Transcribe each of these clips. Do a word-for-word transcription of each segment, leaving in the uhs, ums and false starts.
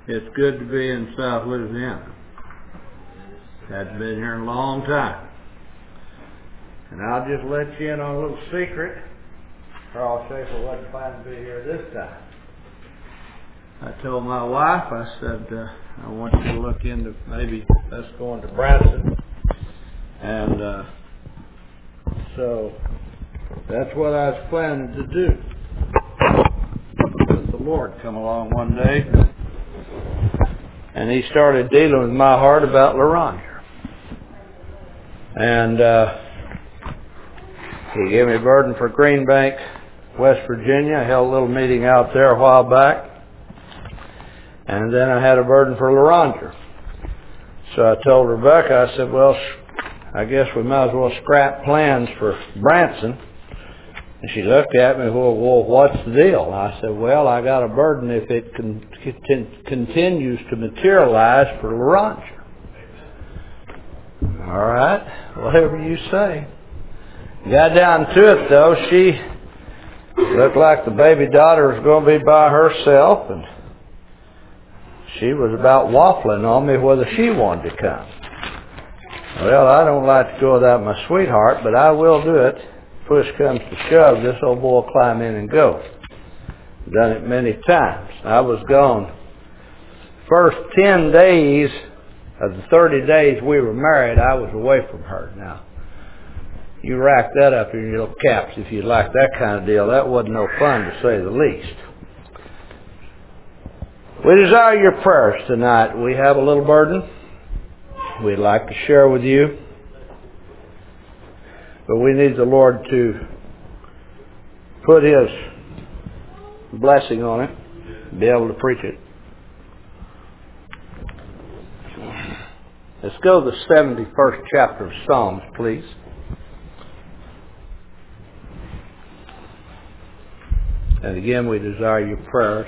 It's good to be in South Louisiana. Hadn't been here in a long time. And I'll just let you in on a little secret. Carl Schaefer wasn't planning to be here this time. I told my wife, I said, uh, I want you to look into maybe us going to Branson. And uh, so that's what I was planning to do. But the Lord come along one day, and He started dealing with my heart about LaRondre. And uh, He gave me a burden for Green Bank, West Virginia. I held a little meeting out there a while back. And then I had a burden for LaRondre. So I told Rebecca, I said, well, I guess we might as well scrap plans for Branson. And she looked at me, well, well what's the deal? And I said, well, I got a burden if it con- con- continues to materialize for LaRondre. All right, whatever you say. Got down to it, though. She looked like the baby daughter was going to be by herself, and she was about waffling on me whether she wanted to come. Well, I don't like to go without my sweetheart, but I will do it. Push comes to shove, this old boy will climb in and go. Done it many times. I was gone. First ten days of the thirty days we were married, I was away from her. Now, you rack that up in your little caps if you like that kind of deal. That wasn't no fun, to say the least. We desire your prayers tonight. We have a little burden we'd like to share with you. But we need the Lord to put His blessing on it, be able to preach it. Let's go to the seventy-first chapter of Psalms, please. And again, we desire your prayers.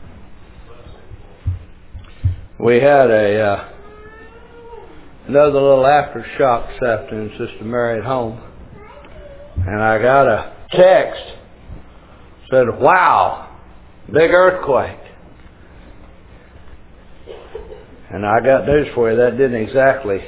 We had a uh, another little aftershock this afternoon, Sister Mary at home. And I got a text, said, wow, big earthquake. And I got news for you, that didn't exactly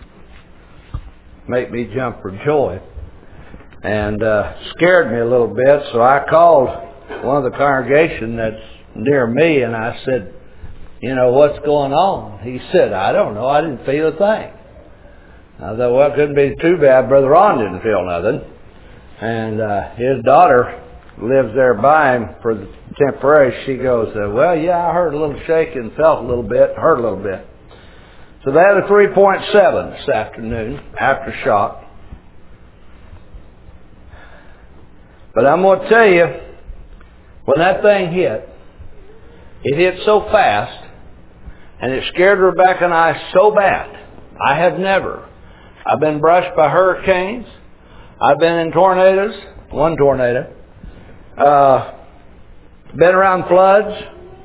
make me jump for joy. And uh, scared me a little bit, so I called one of the congregation that's near me, and I said, you know, what's going on? He said, I don't know, I didn't feel a thing. I thought, well, it couldn't be too bad. Brother Ron didn't feel nothing. And uh, his daughter lives there by him for the temporary. She goes, uh, well, yeah, I heard a little shaking, felt a little bit, hurt a little bit. So they had a three point seven this afternoon, aftershock. But I'm going to tell you, when that thing hit, it hit so fast, and it scared Rebecca and I so bad. I have never. I've been brushed by hurricanes. I've been in tornadoes, one tornado. Uh, been around floods.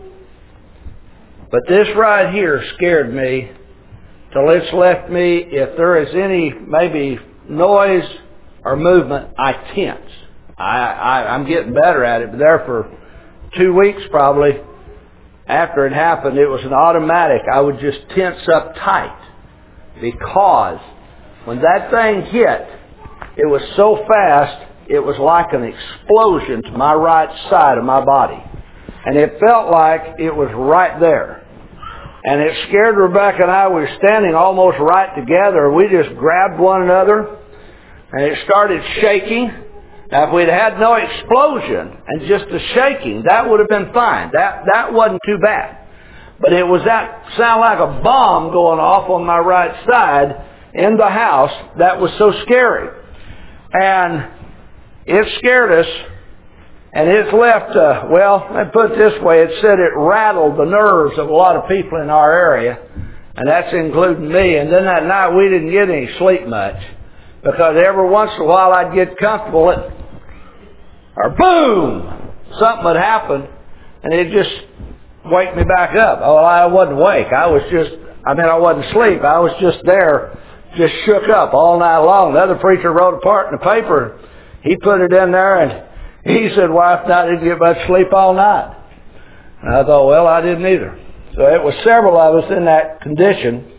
But this right here scared me till it's left me, if there is any maybe noise or movement, I tense. I, I, I'm getting better at it, but there for two weeks probably after it happened, it was an automatic. I would just tense up tight because when that thing hit, it was so fast, it was like an explosion to my right side of my body. And it felt like it was right there. And it scared Rebecca and I. We were standing almost right together. We just grabbed one another, and it started shaking. Now, if we'd had no explosion and just a shaking, that would have been fine. That that wasn't too bad. But it was that sound like a bomb going off on my right side in the house that was so scary. And it scared us, and it's left, uh, well, let me put it this way, it said it rattled the nerves of a lot of people in our area, and that's including me. And then that night we didn't get any sleep much, because every once in a while I'd get comfortable, and, or boom, something would happen, and it'd just wake me back up. Oh, I wasn't awake. I was just, I mean, I wasn't asleep. I was just there, just shook up all night long. The other preacher wrote a part in the paper. He put it in there, and he said, wife and I didn't get much sleep all night. And I thought, well, I didn't either. So it was several of us in that condition.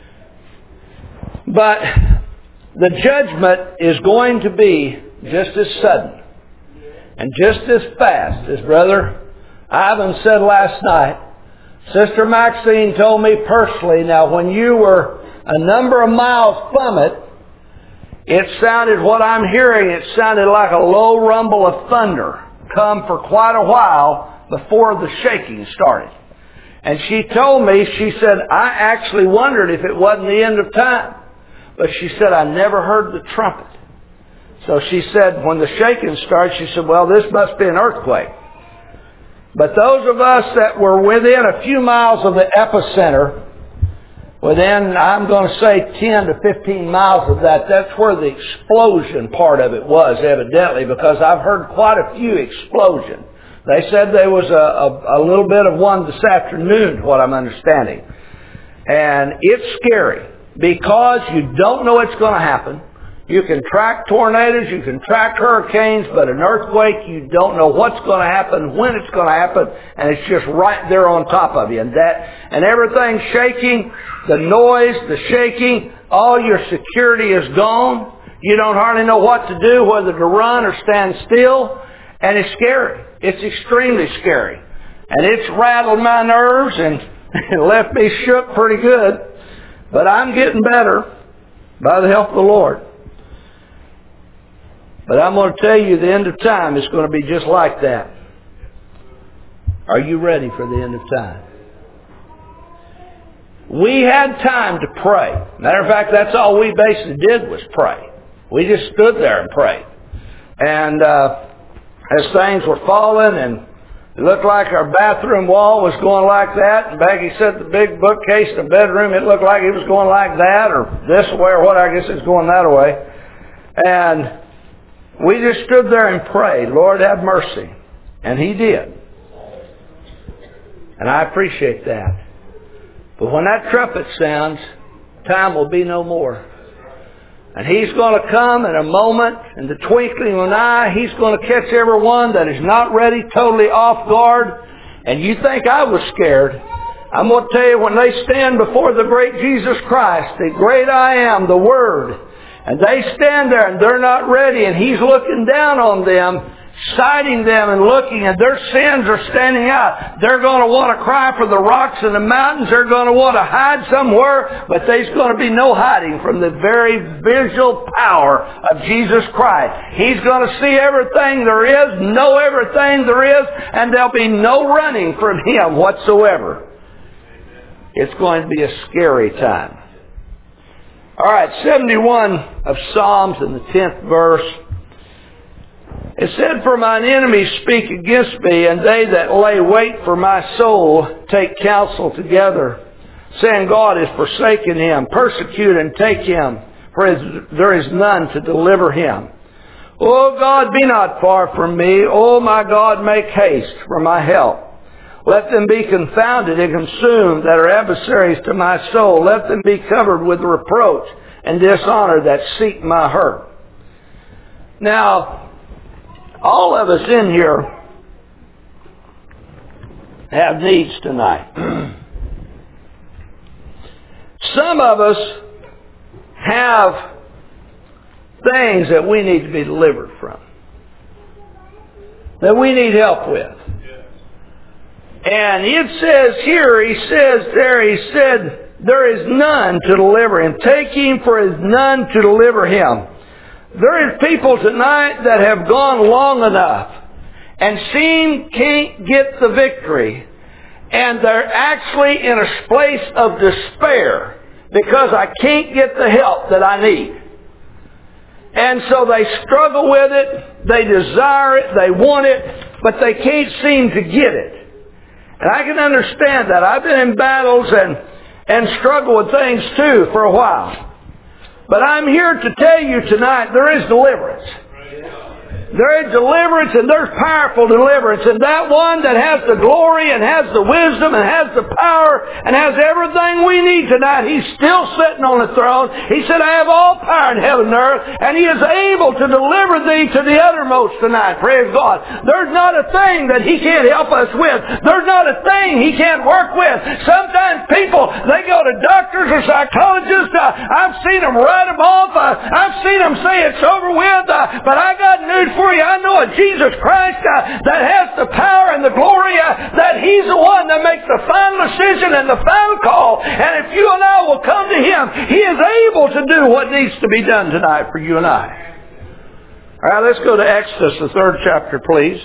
But the judgment is going to be just as sudden and just as fast as Brother Ivan said last night. Sister Maxine told me personally, now when you were a number of miles from it, it sounded, what I'm hearing, it sounded like a low rumble of thunder come for quite a while before the shaking started. And she told me, she said, I actually wondered if it wasn't the end of time. But she said, I never heard the trumpet. So she said, when the shaking started, she said, well, this must be an earthquake. But those of us that were within a few miles of the epicenter, within, I'm going to say ten to fifteen miles of that, that's where the explosion part of it was, evidently, because I've heard quite a few explosions. They said there was a, a, a little bit of one this afternoon, what I'm understanding. And it's scary because you don't know what's going to happen. You can track tornadoes, you can track hurricanes, but an earthquake, you don't know what's going to happen, when it's going to happen, and it's just right there on top of you. And that, and everything's shaking, the noise, the shaking, all your security is gone. You don't hardly know what to do, whether to run or stand still, and it's scary. It's extremely scary. And it's rattled my nerves and it left me shook pretty good. But I'm getting better by the help of the Lord. But I'm going to tell you, the end of time is going to be just like that. Are you ready for the end of time? We had time to pray. Matter of fact, that's all we basically did was pray. We just stood there and prayed. And uh, as things were falling and it looked like our bathroom wall was going like that, and Becky said the big bookcase in the bedroom, it looked like it was going like that, or this way, or what, I guess it's going that way. And we just stood there and prayed, Lord, have mercy. And He did. And I appreciate that. But when that trumpet sounds, time will be no more. And He's going to come in a moment, in the twinkling of an eye. He's going to catch everyone that is not ready, totally off guard. And you think I was scared. I'm going to tell you, when they stand before the great Jesus Christ, the great I Am, the Word, and they stand there and they're not ready, and He's looking down on them, sighting them and looking, and their sins are standing out. They're going to want to cry for the rocks and the mountains. They're going to want to hide somewhere, but there's going to be no hiding from the very visual power of Jesus Christ. He's going to see everything there is, know everything there is, and there'll be no running from Him whatsoever. It's going to be a scary time. All right, seventy-one of Psalms in the tenth verse. It said, for mine enemies speak against me, and they that lay wait for my soul take counsel together, saying, God has forsaken him. Persecute and take him, for there is none to deliver him. O God, be not far from me. O my God, make haste for my help. Let them be confounded and consumed that are adversaries to my soul. Let them be covered with reproach and dishonor that seek my hurt. Now, all of us in here have needs tonight. Some of us have things that we need to be delivered from, that we need help with. And it says here, he says there, he said, there is none to deliver him. Take him, for there is none to deliver him. There is people tonight that have gone long enough and seem can't get the victory. And they're actually in a place of despair because I can't get the help that I need. And so they struggle with it, they desire it, they want it, but they can't seem to get it. And I can understand that. I've been in battles and, and struggled with things too for a while. But I'm here to tell you tonight there is deliverance. there is deliverance, and there's powerful deliverance. And that one that has the glory and has the wisdom and has the power and has everything we need tonight, He's still sitting on the throne. He said, I have all power in heaven and earth, and He is able to deliver thee to the uttermost tonight. Praise God. There's not a thing that He can't help us with. There's not a thing He can't work with. Sometimes people, they go to doctors or psychologists. Uh, I've seen them write them off. Uh, I've seen them say it's over with. Uh, but I got news for you. I know a Jesus Christ uh, that has the power and the glory, uh, that He's the one that makes the final decision and the final call. And if you and I will come to Him, He is able to do what needs to be done tonight for you and I. All right, let's go to Exodus, the third chapter, please.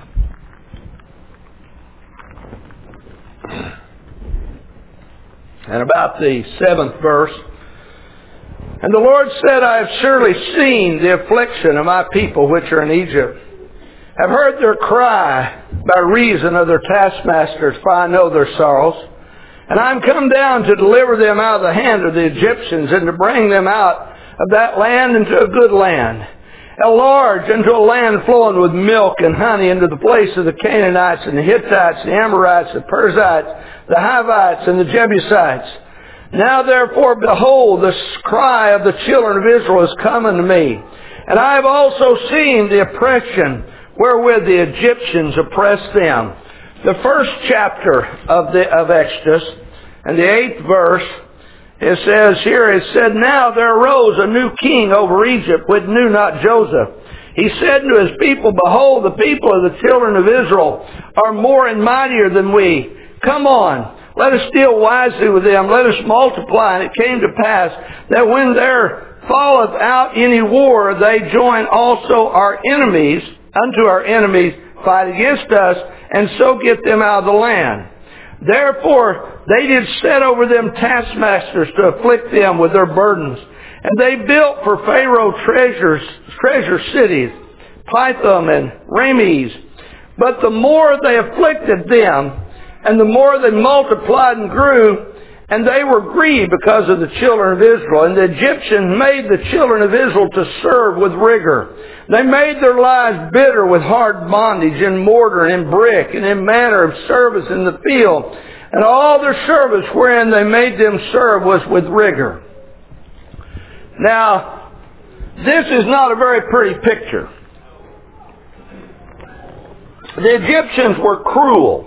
And about the seventh verse. And the Lord said, I have surely seen the affliction of my people which are in Egypt. I have heard their cry by reason of their taskmasters, for I know their sorrows. And I am come down to deliver them out of the hand of the Egyptians, and to bring them out of that land into a good land, a large, into a land flowing with milk and honey, into the place of the Canaanites and the Hittites, the Amorites, the Perizzites, the Hivites, and the Jebusites. Now therefore, behold, the cry of the children of Israel is come unto me. And I have also seen the oppression wherewith the Egyptians oppressed them. The first chapter of the of Exodus, and the eighth verse, it says here, it said, Now there arose a new king over Egypt, which knew not Joseph. He said to his people, Behold, the people of the children of Israel are more and mightier than we. Come on, let us deal wisely with them. Let us multiply. And it came to pass that when there falleth out any war, they join also our enemies, unto our enemies, fight against us, and so get them out of the land. Therefore they did set over them taskmasters to afflict them with their burdens. And they built for Pharaoh treasures, treasure cities, Pithom and Rames. But the more they afflicted them, and the more they multiplied and grew, and they were grieved because of the children of Israel. And the Egyptians made the children of Israel to serve with rigor. They made their lives bitter with hard bondage in mortar and in brick and in manner of service in the field. And all their service wherein they made them serve was with rigor. Now, this is not a very pretty picture. The Egyptians were cruel.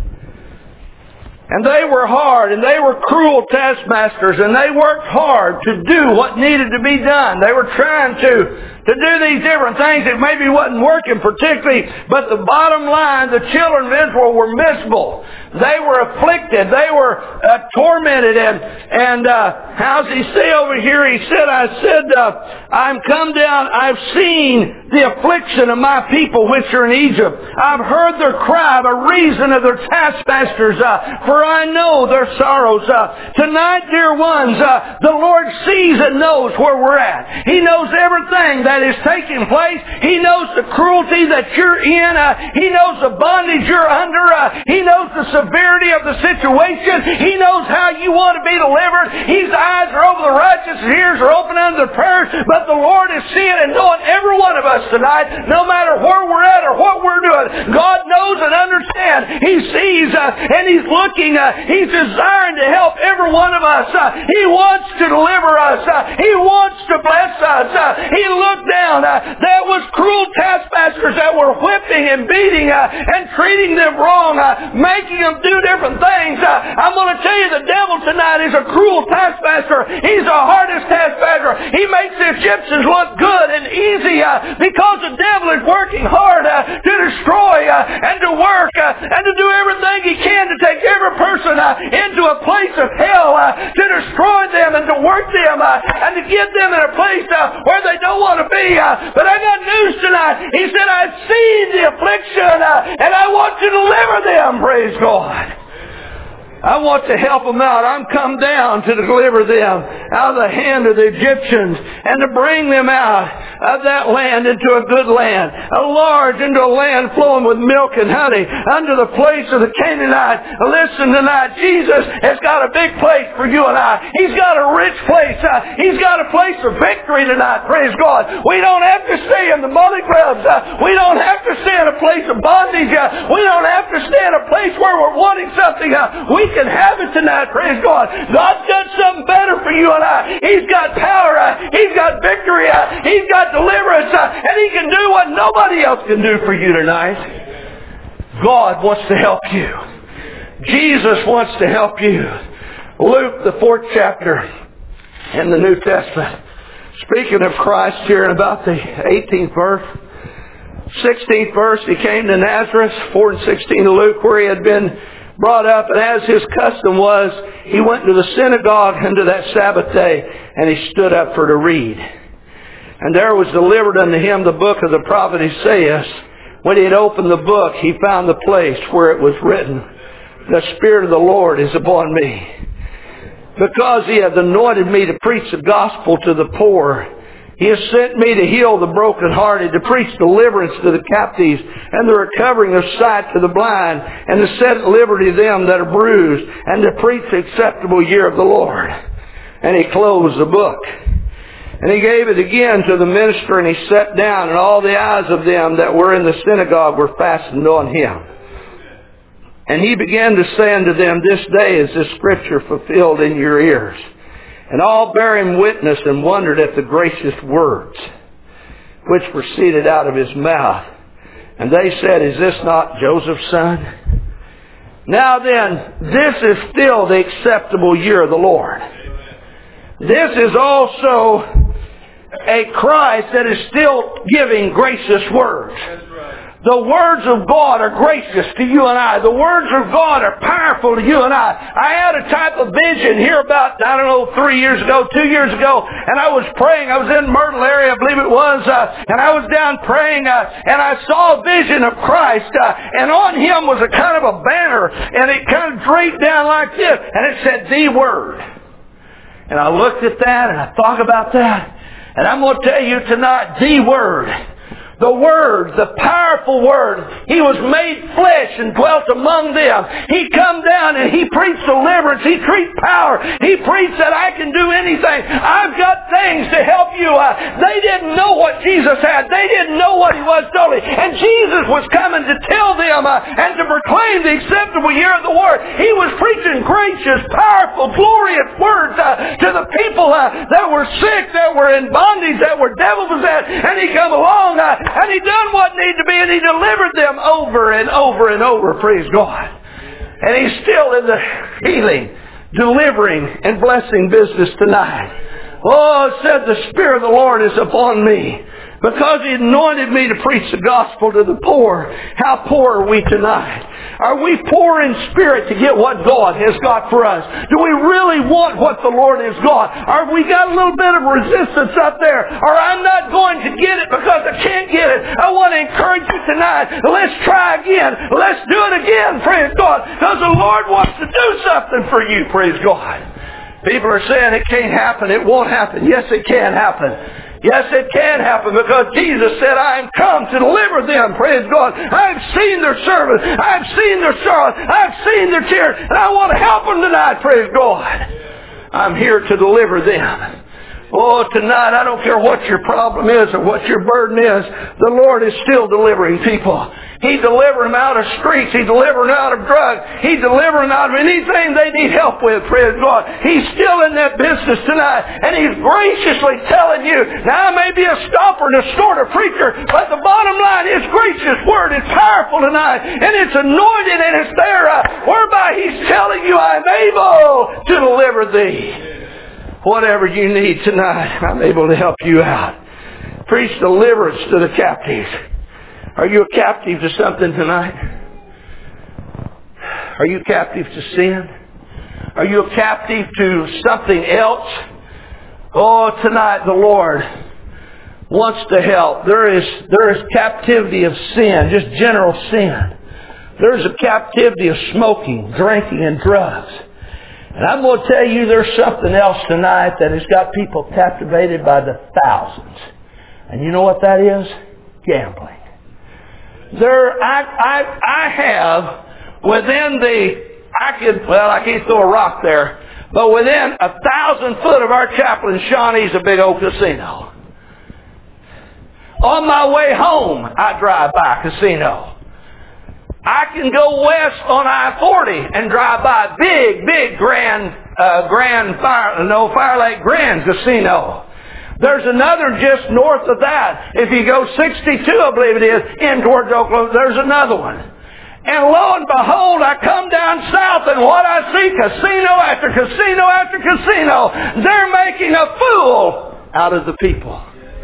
And they were hard, and they were cruel taskmasters, and they worked hard to do what needed to be done. They were trying to, to do these different things that maybe wasn't working particularly, but the bottom line, the children of Israel were miserable. They were afflicted. They were uh, tormented. And, and uh, how's he say over here? He said, I said, uh, I'm come down, I've seen the affliction of my people which are in Egypt. I've heard their cry by reason of their taskmasters, uh, for I know their sorrows. Uh, tonight, dear ones, uh, the Lord sees and knows where we're at. He knows everything that is taking place. He knows the cruelty that you're in. Uh, he knows the bondage you're under. Uh, he knows the severity of the situation. He knows how you want to be delivered. His eyes are over the righteous. His ears are open unto their prayers. But the Lord is seeing and knowing every one of us tonight, no matter where we're at or what we're doing. God knows and understands. He sees uh, and He's looking. Uh, he's desiring to help every one of us. Uh, he wants to deliver us. Uh, he wants to bless us. Uh, he looked down. Uh, there was cruel taskmasters that were whipping and beating uh, and treating them wrong, uh, making them do different things. Uh, I'm going to tell you, the devil tonight is a cruel taskmaster. He's the hardest taskmaster. He makes the Egyptians look good and easy uh, because the devil is working hard uh, to destroy uh, and to work uh, and to do everything he can to take every person uh, into a place of hell, uh, to destroy them and to work them uh, and to get them in a place uh, where they don't want to be. Uh, but I got news tonight. He said, I've seen the affliction uh, and I want to deliver them. Praise God. I want to help them out. I'm come down to deliver them out of the hand of the Egyptians and to bring them out of that land into a good land, a large into a land flowing with milk and honey, under the place of the Canaanite. Listen tonight, Jesus has got a big place for you and I. He's got a rich place. Uh, he's got a place of victory tonight. Praise God. We don't have to stay in the money grubs. Uh, we don't have to stay in a place of bondage. Uh, we don't have to stay in a place where we're wanting something. Uh, we can have it tonight. Praise God. God's got something better for you and I. He's got power. Uh, he's got victory. Uh, he's got deliverance. Uh, and He can do what nobody else can do for you tonight. God wants to help you. Jesus wants to help you. Luke, the fourth chapter in the New Testament. Speaking of Christ here in about the eighteenth verse. sixteenth verse, He came to Nazareth, four and sixteen of Luke, where He had been brought up, and as His custom was, He went to the synagogue unto that Sabbath day, and He stood up for to read. And there was delivered unto Him the book of the prophet Isaiah. When He had opened the book, He found the place where it was written, The Spirit of the Lord is upon me, because He hath anointed me to preach the gospel to the poor. He has sent me to heal the brokenhearted, to preach deliverance to the captives, and the recovering of sight to the blind, and to set at liberty them that are bruised, and to preach the acceptable year of the Lord. And He closed the book. And He gave it again to the minister, and he sat down, and all the eyes of them that were in the synagogue were fastened on Him. And He began to say unto them, This day is this scripture fulfilled in your ears. And all bare Him witness and wondered at the gracious words which proceeded out of His mouth. And they said, Is this not Joseph's son? Now then, this is still the acceptable year of the Lord. This is also a Christ that is still giving gracious words. The words of God are gracious to you and I. The words of God are powerful to you and I. I had a type of vision here about, I don't know, three years ago, two years ago, and I was praying. I was in Myrtle area, I believe it was, uh, and I was down praying, uh, and I saw a vision of Christ, uh, and on Him was a kind of a banner, and it kind of draped down like this, and it said, The Word. And I looked at that, and I thought about that, and I'm going to tell you tonight, the Word. The Word, the powerful Word. He was made flesh and dwelt among them. He come down and He preached deliverance. He preached power. He preached that I can do anything. I've got things to help you. Uh, they didn't know what Jesus had. They didn't know what He was totally. And Jesus was coming to tell them uh, and to proclaim the acceptable year of the Lord. He was preaching gracious, powerful, glorious words uh, to the people uh, that were sick, that were in bondage, that were devil possessed. And He come along uh, and He done what needed to be, and He delivered them over and over and over, praise God. And He's still in the healing, delivering, and blessing business tonight. Oh, it said the Spirit of the Lord is upon me, because He anointed me to preach the gospel to the poor. How poor are we tonight? Are we poor in spirit to get what God has got for us? Do we really want what the Lord has got? Are we got a little bit of resistance up there? Or I'm not going to get it because I can't get it. I want to encourage you tonight. Let's try again. Let's do it again, praise God. Because the Lord wants to do something for you, praise God. People are saying it can't happen. It won't happen. Yes, it can happen. Yes, it can happen, because Jesus said, I am come to deliver them, praise God. I've seen their service. I've seen their sorrow. I've seen their tears. And I want to help them tonight, praise God. I'm here to deliver them. Oh, tonight, I don't care what your problem is or what your burden is, the Lord is still delivering people. He delivered them out of streets. He delivered them out of drugs. He delivered them out of anything they need help with, praise God. He's still in that business tonight, and He's graciously telling you, now I may be a stopper and a sort of preacher, but the bottom line is gracious word is powerful tonight, and it's anointed, and it's there, uh, whereby He's telling you, I'm able to deliver thee. Whatever you need tonight, I'm able to help you out. Preach deliverance to the captives. Are you a captive to something tonight? Are you captive to sin? Are you a captive to something else? Oh, tonight the Lord wants to help. There is, there is captivity of sin, just general sin. There's a captivity of smoking, drinking, and drugs. And I'm going to tell you there's something else tonight that has got people captivated by the thousands. And you know what that is? Gambling. There, I, I, I have within the, I could, well, I can't throw a rock there, but within a thousand foot of our chapel in Shawnee's a big old casino. On my way home, I drive by a casino. I can go west on I forty and drive by big, big Grand, uh, Grand Fire, no, Fire Lake Grand Casino. There's another just north of that. If you go sixty-two, I believe it is, in towards Oklahoma, there's another one. And lo and behold, I come down south and what I see, casino after casino after casino. They're making a fool out of the people.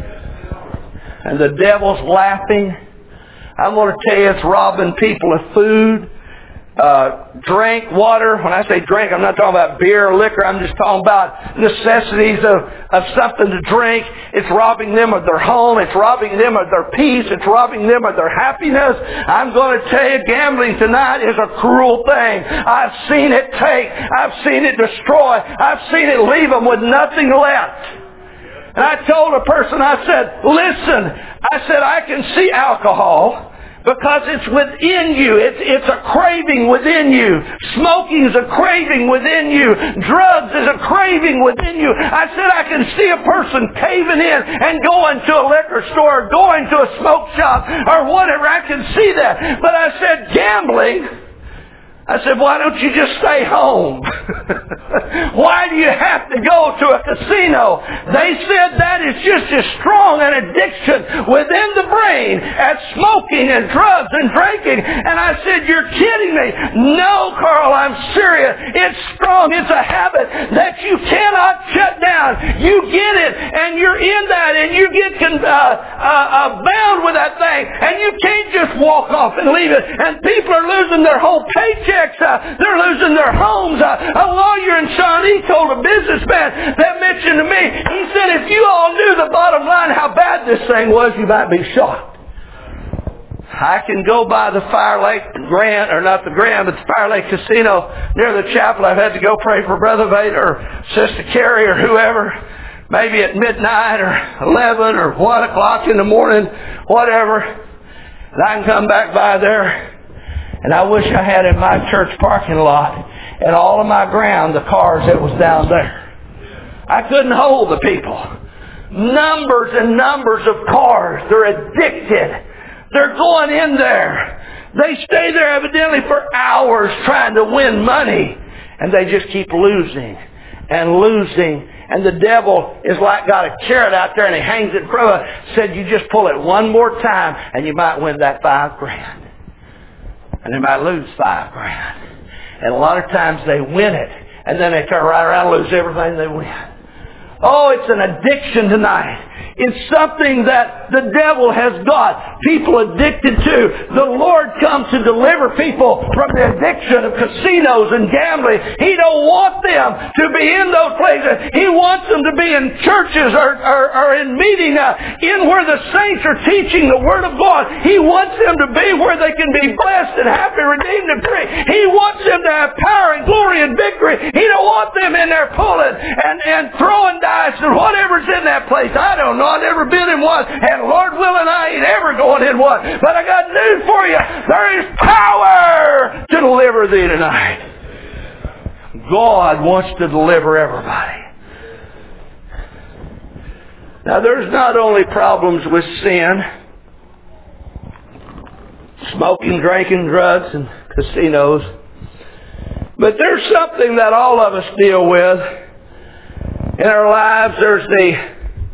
And the devil's laughing. I'm going to tell you, it's robbing people of food, uh, drink, water. When I say drink, I'm not talking about beer or liquor. I'm just talking about necessities of, of something to drink. It's robbing them of their home. It's robbing them of their peace. It's robbing them of their happiness. I'm going to tell you, gambling tonight is a cruel thing. I've seen it take. I've seen it destroy. I've seen it leave them with nothing left. And I told a person, I said, listen, I said, I can see alcohol because it's within you. It's, it's a craving within you. Smoking is a craving within you. Drugs is a craving within you. I said, I can see a person caving in and going to a liquor store, going to a smoke shop or whatever. I can see that. But I said, gambling, I said, why don't you just stay home? Why do you have to go to a casino? They said that is just as strong an addiction within the brain as smoking and drugs and drinking. And I said, you're kidding me. No, Carl, I'm serious. It's strong. It's a habit that you cannot shut down. You get it and you're in that and you get uh, uh, uh, bound with that thing. And you can't just walk off and leave it. And people are losing their whole paycheck. Uh, they're losing their homes. Uh, a lawyer in Shawnee told a businessman that mentioned to me, he said, if you all knew the bottom line how bad this thing was, you might be shocked. I can go by the Fire Lake Grand, or not the Grand, but the Fire Lake Casino near the chapel. I've had to go pray for Brother Vader or Sister Carrie or whoever, maybe at midnight or eleven or one o'clock in the morning, whatever. And I can come back by there. And I wish I had in my church parking lot and all of my ground the cars that was down there. I couldn't hold the people. Numbers and numbers of cars. They're addicted. They're going in there. They stay there evidently for hours trying to win money. And they just keep losing and losing. And the devil is like got a carrot out there and he hangs it in front of it. Said you just pull it one more time and you might win that five grand. And they might lose five grand. And a lot of times they win it. And then they turn right around and lose everything they win. Oh, it's an addiction tonight. It's something that the devil has got people addicted to. The Lord comes to deliver people from the addiction of casinos and gambling. He don't want them to be in those places. He wants them to be in churches or, or, or in meeting, uh, in where the saints are teaching the Word of God. He wants them to be where they can be blessed and happy, redeemed, and free. He wants them to have power and glory and victory. He don't want them in there pulling and, and throwing dice and whatever's in that place. I don't know. I've never been in one. And Lord willing, I ain't ever going in one. But I got news for you. There is power to deliver thee tonight. God wants to deliver everybody. Now there's not only problems with sin, smoking, drinking, drugs, and casinos, but there's something that all of us deal with in our lives. There's the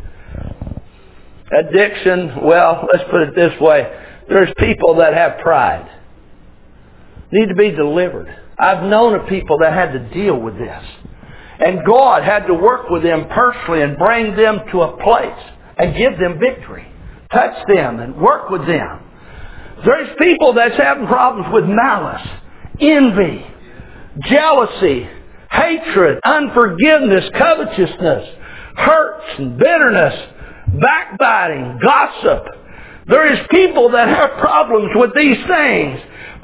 addiction. Well, let's put it this way. There's people that have pride. Need to be delivered. I've known of people that had to deal with this. And God had to work with them personally and bring them to a place and give them victory. Touch them and work with them. There's people that's having problems with malice, envy, jealousy, hatred, unforgiveness, covetousness, hurts and bitterness, backbiting, gossip. There is people that have problems with these things.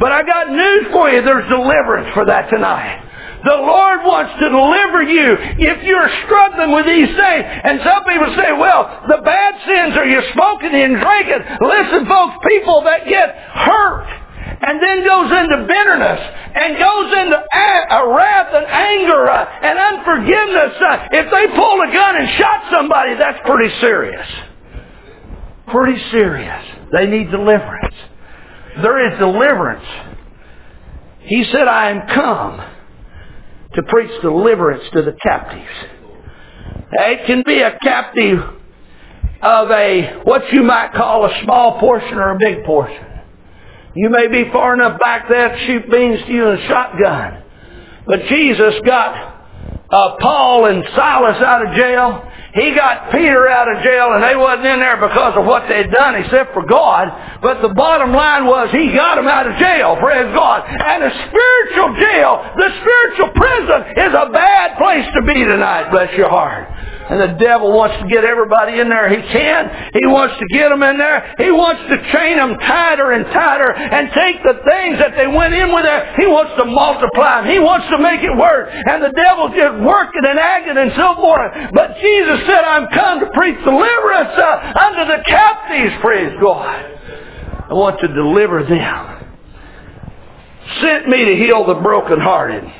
But I got news for you. There's deliverance for that tonight. The Lord wants to deliver you if you're struggling with these things. And some people say, well, the bad sins are you smoking and drinking. Listen, folks, people that get hurt and then goes into bitterness and goes into a wrath and anger uh, and unforgiveness. Uh, if they pulled a gun and shot somebody, that's pretty serious. Pretty serious. They need deliverance. There is deliverance. He said, I am come to preach deliverance to the captives. It can be a captive of a, what you might call a small portion or a big portion. You may be far enough back there to shoot beans to you in a shotgun. But Jesus got uh, Paul and Silas out of jail. He got Peter out of jail, and they wasn't in there because of what they'd done except for God. But the bottom line was he got them out of jail, praise God. And a spiritual jail, the spiritual prison is a bad place to be tonight, bless your heart. And the devil wants to get everybody in there he can. He wants to get them in there. He wants to chain them tighter and tighter and take the things that they went in with there. He wants to multiply them. He wants to make it work. And the devil's just working and acting and so forth. But Jesus said, I'm come to preach deliverance uh, unto the captives, praise God. I want to deliver them. Sent me to heal the brokenhearted.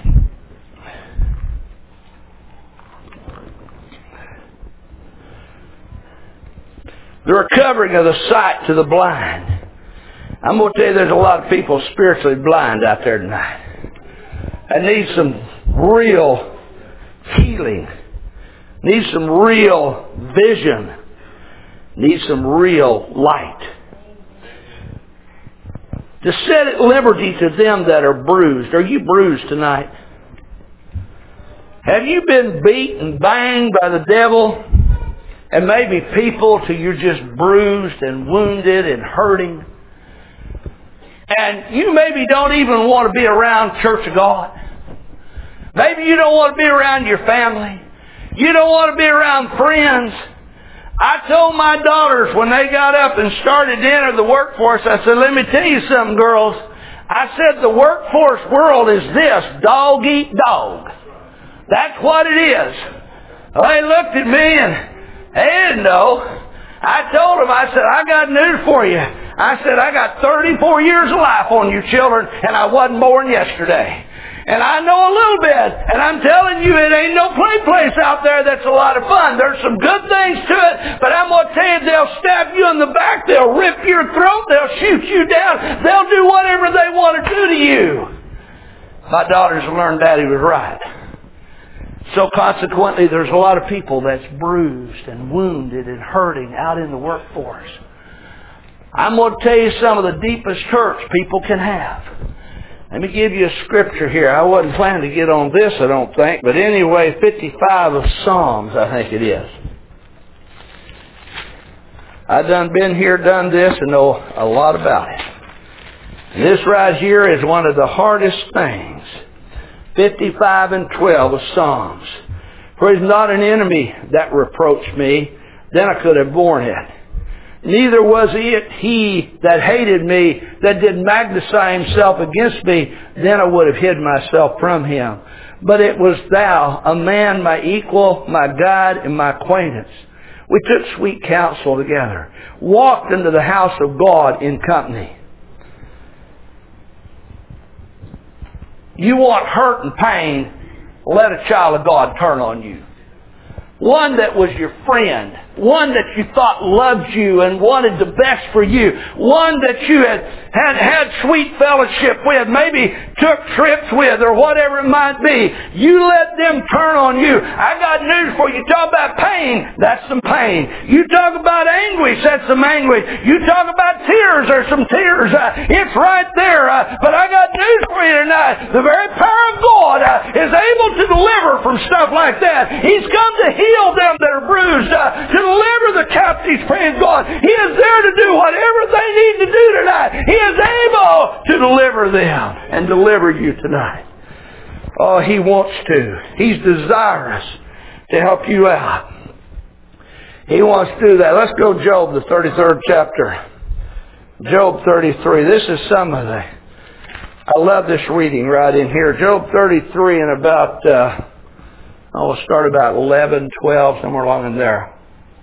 The recovering of the sight to the blind. I'm going to tell you there's a lot of people spiritually blind out there tonight. I need some real healing. Need some real vision. Need some real light. To set at liberty to them that are bruised. Are you bruised tonight? Have you been beat and banged by the devil? And maybe people till you're just bruised and wounded and hurting. And you maybe don't even want to be around Church of God. Maybe you don't want to be around your family. You don't want to be around friends. I told my daughters when they got up and started to enter the workforce, I said, let me tell you something, girls. I said the workforce world is this, dog eat dog. That's what it is. Well, they looked at me and they didn't know. I told them, I said, I got news for you. I said, I got thirty-four years of life on you children, and I wasn't born yesterday. And I know a little bit, and I'm telling you, it ain't no play place out there that's a lot of fun. There's some good things to it, but I'm going to tell you, they'll stab you in the back, they'll rip your throat, they'll shoot you down, they'll do whatever they want to do to you. My daughters have learned Daddy was right. So consequently, there's a lot of people that's bruised and wounded and hurting out in the workforce. I'm going to tell you some of the deepest hurts people can have. Let me give you a scripture here. I wasn't planning to get on this, I don't think. But anyway, fifty-five of Psalms, I think it is. I done been here, done this, and know a lot about it. And this right here is one of the hardest things. fifty-five and twelve of Psalms. For it is not an enemy that reproached me, then I could have borne it. Neither was it he that hated me, that did magnify himself against me, then I would have hid myself from him. But it was thou, a man my equal, my guide, and my acquaintance. We took sweet counsel together, walked into the house of God in company. You want hurt and pain, let a child of God turn on you. One that was your friend. One that you thought loved you and wanted the best for you. One that you had had, had sweet fellowship with, maybe took trips with or whatever it might be. You let them turn on you. I got news for you. You talk about pain, that's some pain. You talk about anguish, that's some anguish. You talk about tears, there's some tears. Uh, it's right there. Uh, but I got news for you tonight. The very power of God uh, is able to deliver from stuff like that. He's come to heal them that are bruised, uh, to deliver the captives, praise God. He is there to do whatever they need to do tonight. He is able to deliver them and deliver you tonight. Oh, He wants to. He's desirous to help you out. He wants to do that. Let's go Job, the thirty-third chapter. Job thirty-three. This is some of the I love this reading right in here. Job thirty-three and about, uh, I'll start about eleven, twelve, somewhere along in there.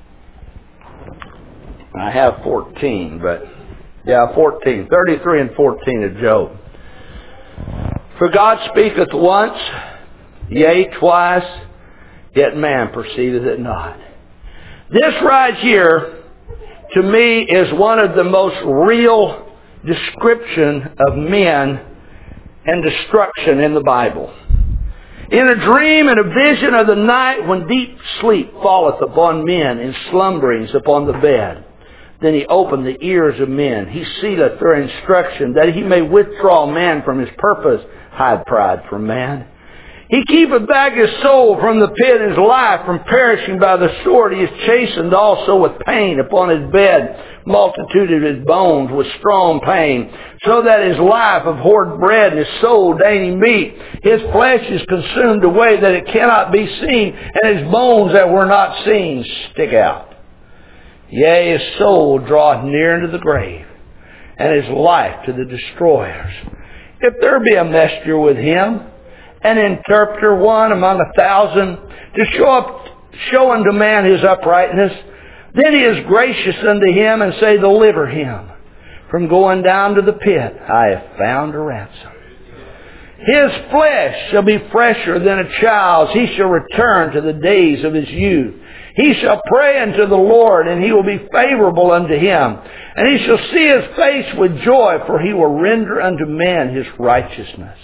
I have fourteen, but yeah, fourteen. thirty-three and fourteen of Job. For God speaketh once, yea, twice, yet man perceiveth it not. This right here, to me, is one of the most real description of men and destruction in the Bible. In a dream and a vision of the night, when deep sleep falleth upon men, and slumberings upon the bed, then he opened the ears of men. He sealeth their instruction, that he may withdraw man from his purpose, hide pride from man. He keepeth back his soul from the pit, his life from perishing by the sword. He is chastened also with pain upon his bed, multitude of his bones with strong pain, so that his life abhorred bread, and his soul dainty meat. His flesh is consumed away that it cannot be seen, and his bones that were not seen stick out. Yea, his soul draweth near unto the grave, and his life to the destroyers. If there be a messenger with him, an interpreter, one among a thousand, to show up, show unto man his uprightness, then he is gracious unto him, and say, deliver him from going down to the pit. I have found a ransom. His flesh shall be fresher than a child's. He shall return to the days of his youth. He shall pray unto the Lord, and he will be favorable unto him. And he shall see his face with joy, for he will render unto man his righteousness.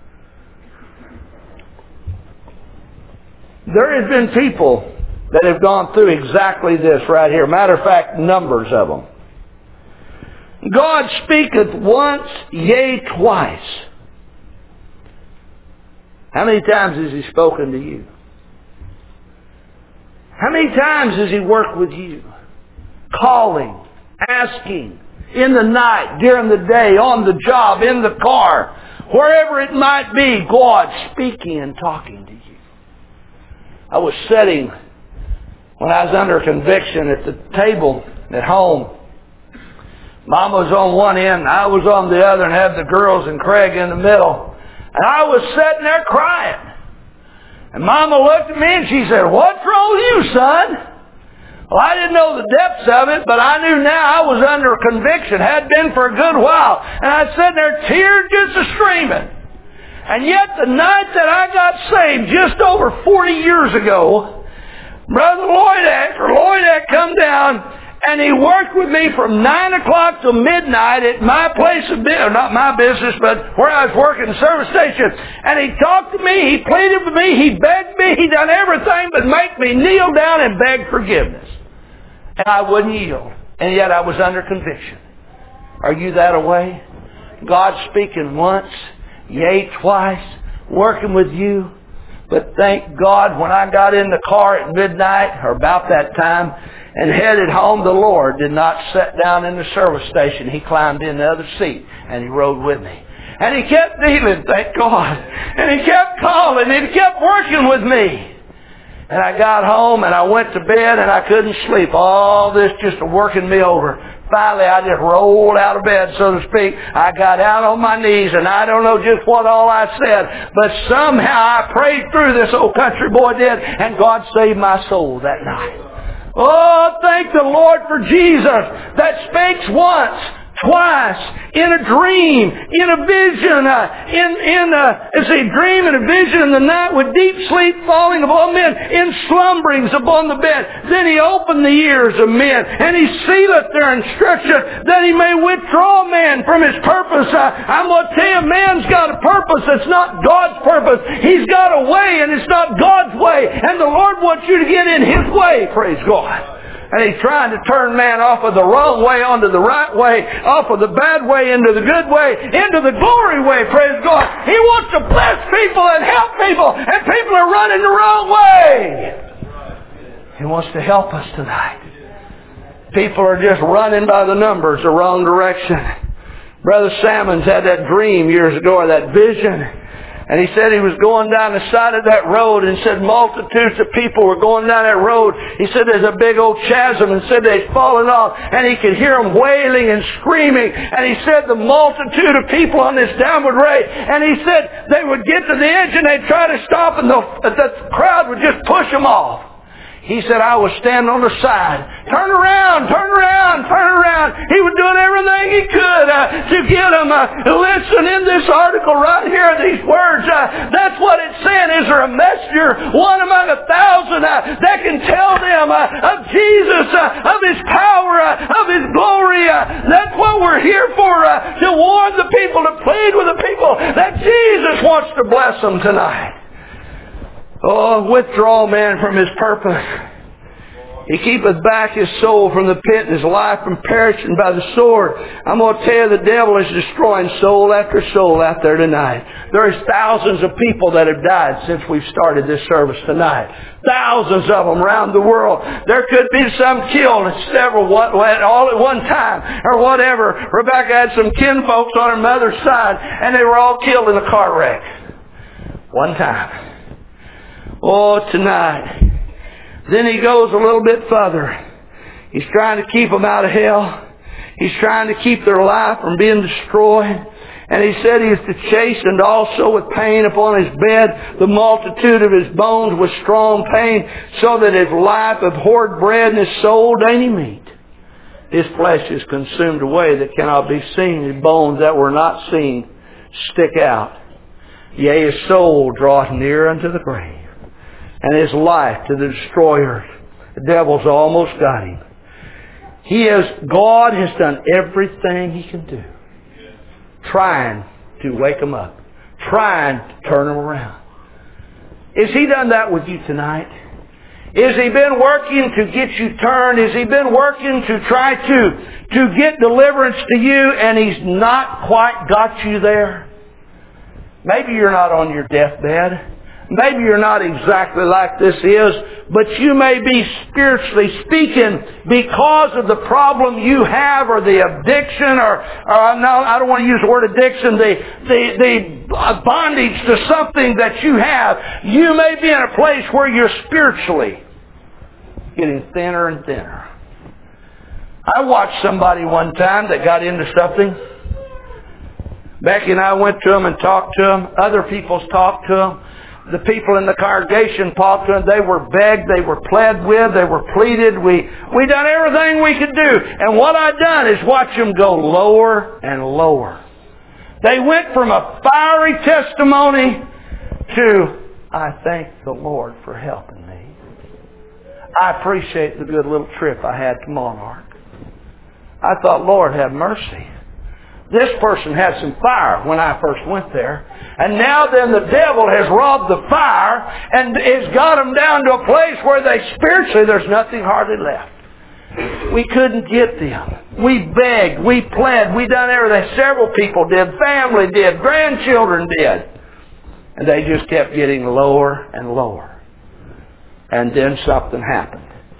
There have been people that have gone through exactly this right here. Matter of fact, numbers of them. God speaketh once, yea, twice. How many times has he spoken to you? How many times has he worked with you? Calling, asking, in the night, during the day, on the job, in the car, wherever it might be, God speaking and talking to you. I was sitting, when I was under conviction, at the table at home. Mom was on one end, I was on the other, and had the girls and Craig in the middle. And I was sitting there crying. And Mama looked at me and she said, what's wrong with you, son? Well, I didn't know the depths of it, but I knew now I was under conviction, had been for a good while. And I was sitting there, tears just a-streaming. And yet the night that I got saved, just over forty years ago, Brother Lloydak, or Lloydak, come down, and he worked with me from nine o'clock till midnight at my place of business, not my business, but where I was working, the service station. And he talked to me, he pleaded with me, he begged me, he done everything but make me kneel down and beg forgiveness. And I wouldn't yield. And yet I was under conviction. Are you that away? God speaking once, yea, twice, working with you. But thank God, when I got in the car at midnight, or about that time, and headed home, the Lord did not sit down in the service station. He climbed in the other seat, and he rode with me. And he kept kneeling, thank God. And he kept calling, and he kept working with me. And I got home, and I went to bed, and I couldn't sleep. All this just working me over. Finally, I just rolled out of bed, so to speak. I got out on my knees, and I don't know just what all I said, but somehow I prayed through, this old country boy did, and God saved my soul that night. Oh, thank the Lord for Jesus that speaks once, twice, in a dream, in a vision, uh, in, in a, it's a dream and a vision in the night with deep sleep falling upon men, in slumberings upon the bed. Then he opened the ears of men, and he sealeth their instruction, that he may withdraw man from his purpose. Uh, I'm going to tell you, man's got a purpose that's not God's purpose. He's got a way, and it's not God's way. And the Lord wants you to get in his way, praise God. And he's trying to turn man off of the wrong way onto the right way, off of the bad way into the good way, into the glory way, praise God. He wants to bless people and help people, and people are running the wrong way. He wants to help us tonight. People are just running by the numbers the wrong direction. Brother Sammons had that dream years ago, or that vision. And he said he was going down the side of that road and said multitudes of people were going down that road. He said there's a big old chasm and said they'd fallen off and he could hear them wailing and screaming. And he said the multitude of people on this downward rate. And he said they would get to the edge and they'd try to stop and the, the crowd would just push them off. He said, I was standing on the side. Turn around, turn around, turn around. He was doing everything he could uh, to get them. Uh, listen, in this article right here, these words, uh, that's what it's saying. Is there a messenger, one among a thousand, uh, that can tell them uh, of Jesus, uh, of His power, uh, of His glory? Uh, that's what we're here for, uh, to warn the people, to plead with the people that Jesus wants to bless them tonight. Oh, withdraw man from his purpose. He keepeth back his soul from the pit and his life from perishing by the sword. I'm going to tell you, the devil is destroying soul after soul out there tonight. There's thousands of people that have died since we've started this service tonight. Thousands of them around the world. There could be some killed, several all at one time or whatever. Rebecca had some kinfolks on her mother's side and they were all killed in a car wreck. One time. Oh, tonight. Then he goes a little bit further. He's trying to keep them out of hell. He's trying to keep their life from being destroyed. And he said he is to chasten also with pain upon his bed the multitude of his bones with strong pain, so that his life abhorred bread and his soul dainty meat. His flesh is consumed away that cannot be seen. His bones that were not seen stick out. Yea, his soul draweth near unto the grave, and his life to the destroyer. The devil's almost got him. He has, God has done everything He can do, trying to wake him up, trying to turn him around. Has He done that with you tonight? Has He been working to get you turned? Has He been working to try to, to get deliverance to you, and He's not quite got you there? Maybe you're not on your deathbed. Maybe you're not exactly like this is, but you may be, spiritually speaking, because of the problem you have, or the addiction, or, or no, I don't want to use the word addiction, the, the, the bondage to something that you have. You may be in a place where you're spiritually getting thinner and thinner. I watched somebody one time that got into something. Becky and I went to them and talked to them. Other people's talked to them. The people in the congregation talked to them. They were begged. They were pled with. They were pleaded. We we done everything we could do. And what I done is watch them go lower and lower. They went from a fiery testimony to, I thank the Lord for helping me. I appreciate the good little trip I had to Monarch. I thought, Lord, have mercy. This person had some fire when I first went there. And now then the devil has robbed the fire and has got them down to a place where they spiritually, there's nothing hardly left. We couldn't get them. We begged. We pled. We done everything. Several people did. Family did. Grandchildren did. And they just kept getting lower and lower. And then something happened.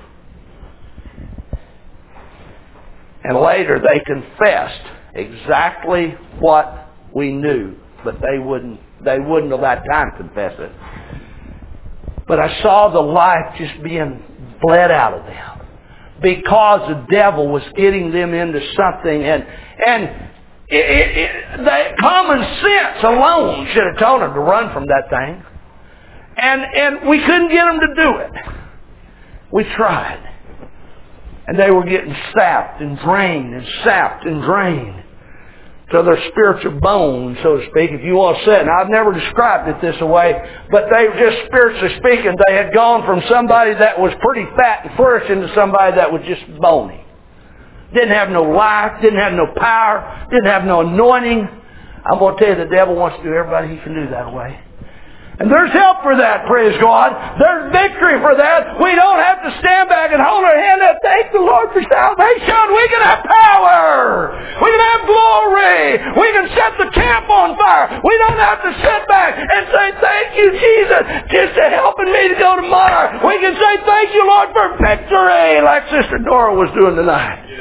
And later they confessed exactly what we knew, but they wouldn't they wouldn't at that time confess it. But I saw the life just being bled out of them because the devil was getting them into something, and and it, it, it, the common sense alone should have told them to run from that thing, and and we couldn't get them to do it. We tried, and they were getting sapped and drained and sapped and drained to their spiritual bones, so to speak, if you want to say it. Now, I've never described it this way, but they just, spiritually speaking, they had gone from somebody that was pretty fat and flourishing to somebody that was just bony. Didn't have no life, didn't have no power, didn't have no anointing. I'm going to tell you, the devil wants to do everybody he can do that way. And there's help for that, praise God. There's victory for that. We don't have to stand back and hold our hand up. Thank the Lord for salvation. We can have power. We can have glory. We can set the camp on fire. We don't have to sit back and say, thank you, Jesus, just for helping me to go to Monarch. We can say, thank you, Lord, for victory, like Sister Dora was doing tonight.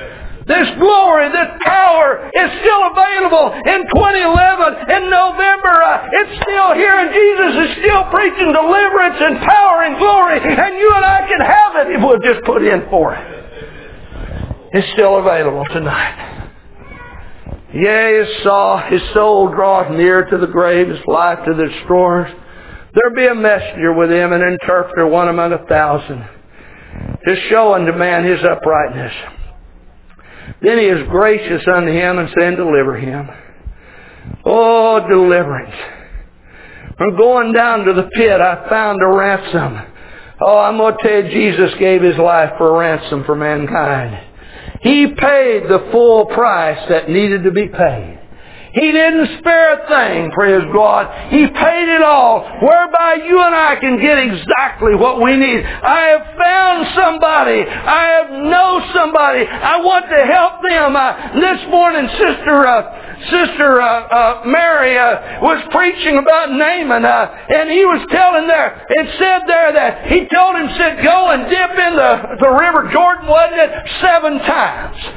This glory, this power is still available in twenty eleven, in November. Uh, it's still here, and Jesus is still preaching deliverance and power and glory, and you and I can have it if we'll just put in for it. It's still available tonight. Yea, his soul, his soul draweth near to the grave, his life to the destroyers. There be a messenger with him, an interpreter, one among a thousand, to show unto man his uprightness. Then he is gracious unto him and saying, deliver him. Oh, deliverance. From going down to the pit, I found a ransom. Oh, I'm going to tell you, Jesus gave his life for a ransom for mankind. He paid the full price that needed to be paid. He didn't spare a thing, praise God. He paid it all, whereby you and I can get exactly what we need. I have found somebody. I have know somebody. I want to help them. Uh, this morning, Sister uh, Sister uh, uh, Mary uh, was preaching about Naaman, uh, and he was telling there, it said there that he told him, said, go and dip in the, the river Jordan, wasn't it, seven times.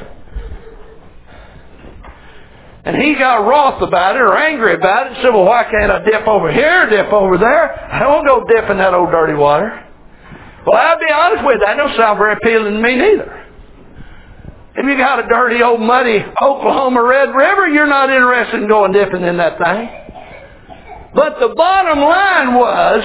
And he got wroth about it, or angry about it, said, well, why can't I dip over here, dip over there? I don't go dip in that old dirty water. Well, I'll be honest with you, that don't sound very appealing to me neither. If you got a dirty old muddy Oklahoma Red River, you're not interested in going dipping in that thing. But the bottom line was,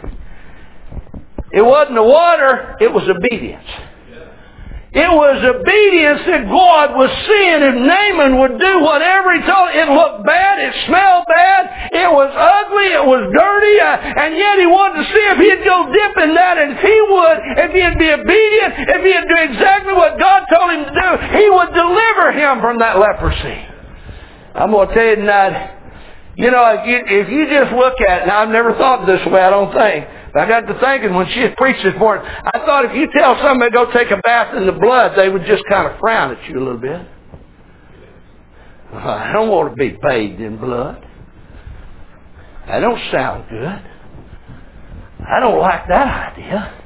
it wasn't the water, it was obedience. It was obedience that God was seeing if Naaman would do whatever he told him. It looked bad, it smelled bad, it was ugly, it was dirty, uh, and yet he wanted to see if he'd go dip in that, and if he would, if he'd be obedient, if he'd do exactly what God told him to do, he would deliver him from that leprosy. I'm going to tell you tonight, you know, if you, if you just look at it, and I've never thought this way, I don't think, I got to thinking when she had preached this morning, I thought if you tell somebody to go take a bath in the blood, they would just kind of frown at you a little bit. Well, I don't want to be bathed in blood. That don't sound good. I don't like that idea.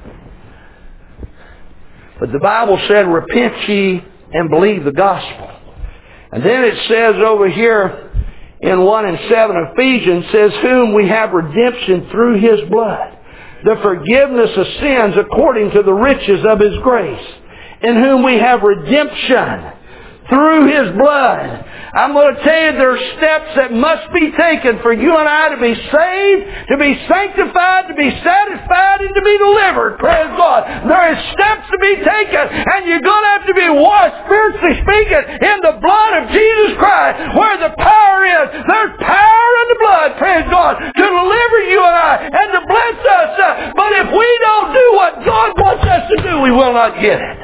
But the Bible said, repent ye and believe the gospel. And then it says over here in one and seven, Ephesians says, whom we have redemption through his blood, the forgiveness of sins according to the riches of his grace, in whom we have redemption through his blood. I'm going to tell you there are steps that must be taken for you and I to be saved, to be sanctified, to be satisfied, and to be delivered. Praise God. There are steps to be taken, and you're going to have to be washed, spiritually speaking, in the blood of Jesus Christ, where the power is. There's power in the blood, praise God, to deliver you and I, and to bless us. But if we don't do what God wants us to do, we will not get it.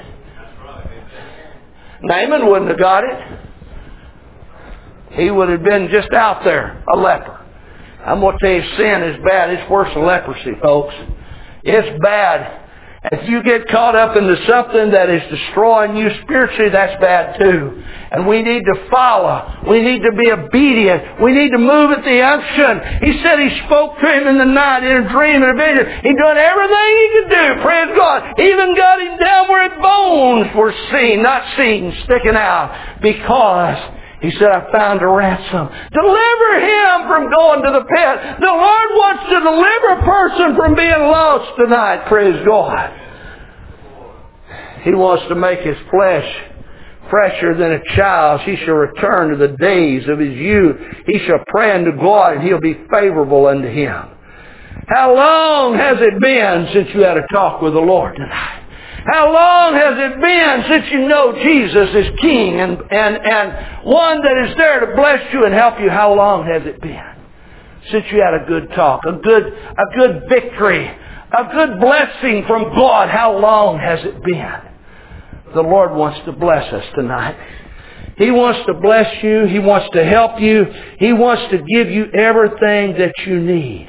Naaman wouldn't have got it. He would have been just out there, a leper. I'm going to tell you, sin is bad. It's worse than leprosy, folks. It's bad. If you get caught up into something that is destroying you spiritually, that's bad too. And we need to follow. We need to be obedient. We need to move at the unction. He said he spoke to him in the night, in a dream, in a vision. He done everything he could do. Praise God. Even got him down where his bones were seen, not seen, sticking out. Because he said, I found a ransom. Deliver him from going to the pit. The Lord wants to deliver a person from being lost tonight. Praise God. He wants to make his flesh fresher than a child's. He shall return to the days of his youth. He shall pray unto God, and he'll be favorable unto him. How long has it been since you had a talk with the Lord tonight? How long has it been since you know Jesus is King and, and, and one that is there to bless you and help you? How long has it been since you had a good talk, a good, a good victory, a good blessing from God? How long has it been? The Lord wants to bless us tonight. He wants to bless you. He wants to help you. He wants to give you everything that you need.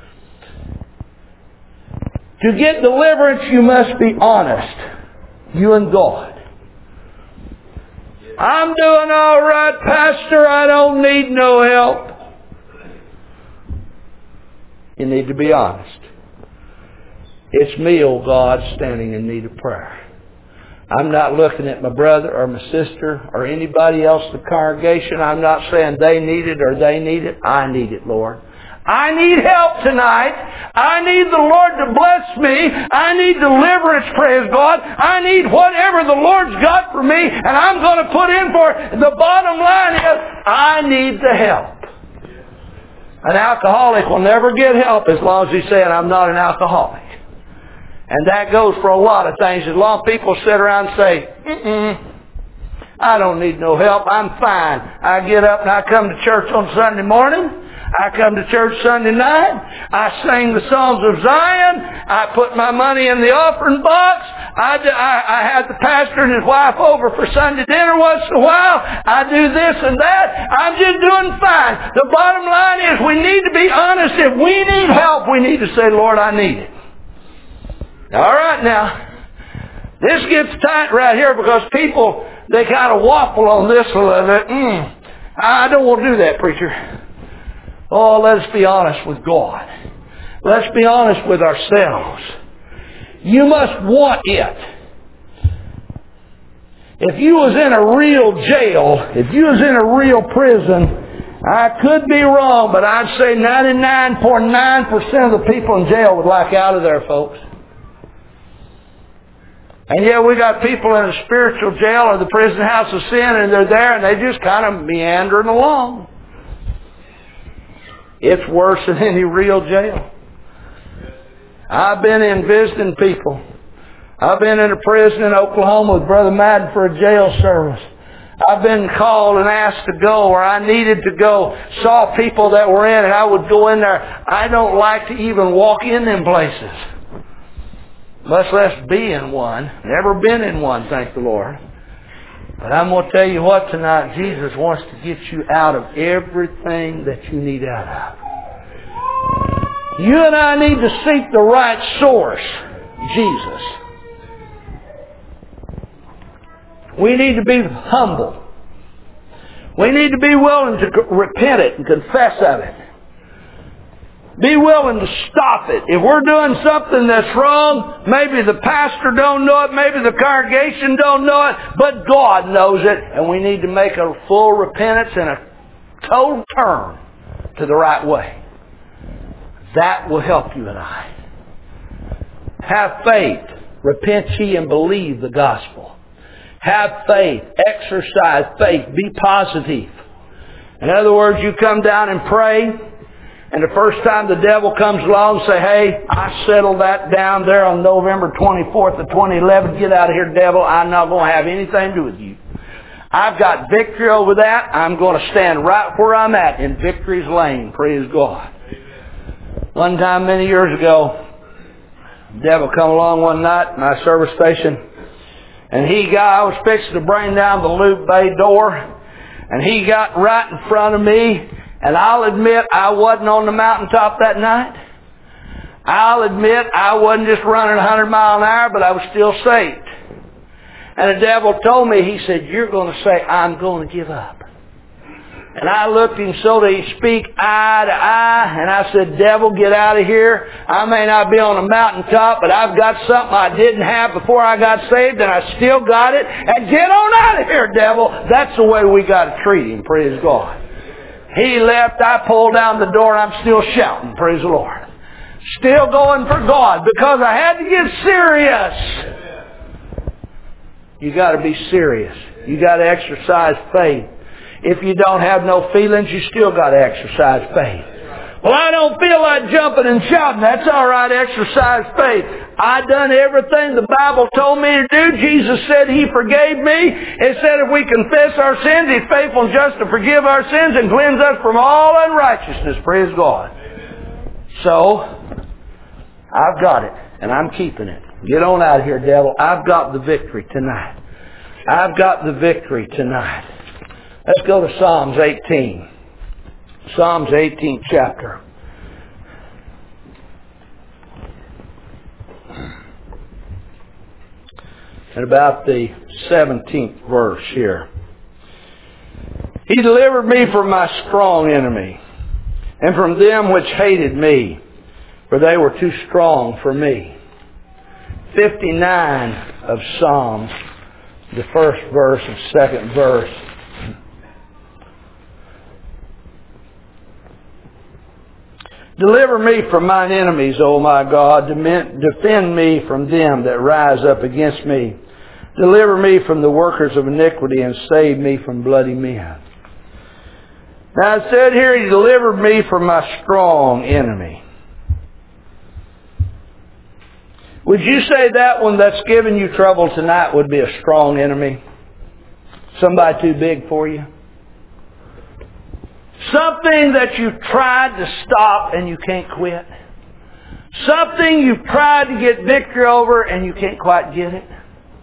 To get deliverance, you must be honest. You and God. I'm doing all right, Pastor. I don't need no help. You need to be honest. It's me, oh God, standing in need of prayer. I'm not looking at my brother or my sister or anybody else in the congregation. I'm not saying they need it or they need it. I need it, Lord. I need help tonight. I need the Lord to bless me. I need deliverance, praise God. I need whatever the Lord's got for me, and I'm going to put in for it. The bottom line is, I need the help. An alcoholic will never get help as long as he's saying, I'm not an alcoholic. And that goes for a lot of things. As long as people sit around and say, mm-mm, I don't need no help. I'm fine. I get up and I come to church on Sunday morning. I come to church Sunday night. I sing the songs of Zion. I put my money in the offering box. I, I, I had the pastor and his wife over for Sunday dinner once in a while. I do this and that. I'm just doing fine. The bottom line is we need to be honest. If we need help, we need to say, Lord, I need it. All right now. This gets tight right here because people, they kind of waffle on this a little bit. Mm, I don't want to do that, preacher. Oh, let's be honest with God. Let's be honest with ourselves. You must want it. If you was in a real jail, if you was in a real prison, I could be wrong, but I'd say ninety-nine point nine percent of the people in jail would like out of there, folks. And yeah, we got people in a spiritual jail or the prison house of sin, and they're there, and they just kind of meandering along. It's worse than any real jail. I've been in visiting people. I've been in a prison in Oklahoma with Brother Madden for a jail service. I've been called and asked to go, or I needed to go. Saw people that were in, and I would go in there. I don't like to even walk in them places, much less be in one. Never been in one, thank the Lord. But I'm going to tell you what tonight, Jesus wants to get you out of everything that you need out of. You and I need to seek the right source, Jesus. We need to be humble. We need to be willing to repent it and confess of it. Be willing to stop it. If we're doing something that's wrong, maybe the pastor don't know it, maybe the congregation don't know it, but God knows it, and we need to make a full repentance and a total turn to the right way. That will help you and I. Have faith. Repent ye and believe the gospel. Have faith. Exercise faith. Be positive. In other words, you come down and pray, and the first time the devil comes along and say, hey, I settled that down there on November twenty-fourth of twenty eleven. Get out of here, devil. I'm not going to have anything to do with you. I've got victory over that. I'm going to stand right where I'm at in victory's lane. Praise God. One time many years ago, the devil come along one night at my service station, and he got, I was fixing to bring down the loop bay door, and he got right in front of me. And I'll admit I wasn't on the mountaintop that night. I'll admit I wasn't just running a hundred mile an hour, but I was still saved. And the devil told me, he said, you're going to say, I'm going to give up. And I looked him so that he speak eye to eye, and I said, devil, get out of here. I may not be on a mountaintop, but I've got something I didn't have before I got saved, and I still got it. And get on out of here, devil. That's the way we got to treat him, praise God. He left, I pulled down the door, and I'm still shouting, praise the Lord. Still going for God, because I had to get serious. You got to be serious. You got to exercise faith. If you don't have no feelings, you still got to exercise faith. Well, I don't feel like jumping and shouting. That's all right, exercise faith. I done everything the Bible told me to do. Jesus said He forgave me. It said if we confess our sins, He's faithful and just to forgive our sins and cleanse us from all unrighteousness. Praise God. So, I've got it, and I'm keeping it. Get on out of here, devil. I've got the victory tonight. I've got the victory tonight. Let's go to Psalms eighteen. Psalms eighteenth chapter. And about the seventeenth verse here. He delivered me from my strong enemy, and from them which hated me, for they were too strong for me. fifty-nine of Psalms. the first verse and second verse. Deliver me from mine enemies, O my God. Defend me from them that rise up against me. Deliver me from the workers of iniquity and save me from bloody men. Now it said here, He delivered me from my strong enemy. Would you say that one that's giving you trouble tonight would be a strong enemy? Somebody too big for you? Something that you've tried to stop and you can't quit? Something you've tried to get victory over and you can't quite get it?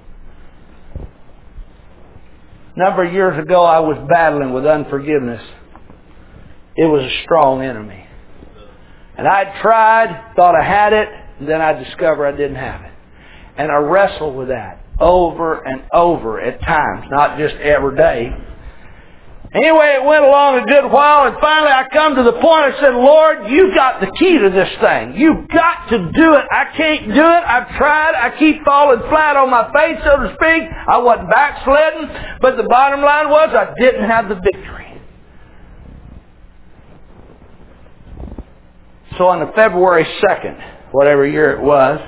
A number of years ago I was battling with unforgiveness. It was a strong enemy. And I tried, thought I had it, and then I discovered I didn't have it. And I wrestled with that over and over at times, not just every day. Anyway, it went along a good while, and finally I come to the point, I said, Lord, you've got the key to this thing. You've got to do it. I can't do it. I've tried. I keep falling flat on my face, so to speak. I wasn't backsliding, but the bottom line was I didn't have the victory. So on the February second, whatever year it was,